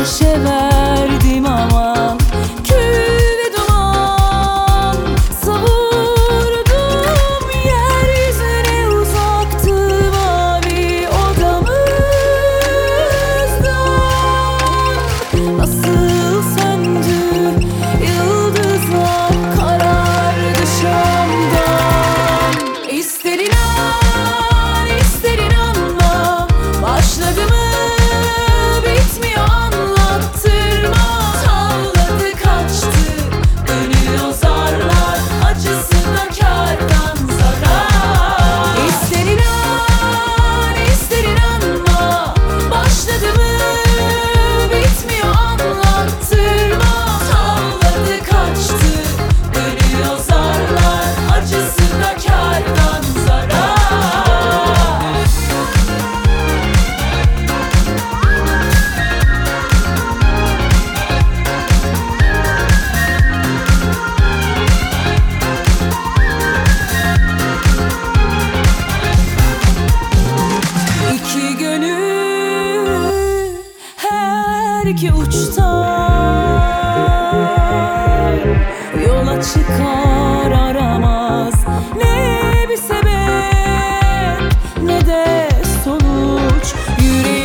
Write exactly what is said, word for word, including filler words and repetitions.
ateşe verdim aman. Kül ve duman savurdum yeryüzüne, uzaktı mavi odamızdan. Nasıl söndü yıldızlar, karardı şamdan. İster inan, ister inanma, başladı mı bitmiyor anlattırma. Salladı kaçtı dönüyor zarlar, acısına kârdan zarar. İster inan, ister inanma, başladı mı bitmiyor anlattırma. Salladı kaçtı dönüyor zarlar, acısına kârdan zarar. İki gönül her iki uçtan yola çıkar, aramaz ne bir sebep ne de sonuç. Yüreğim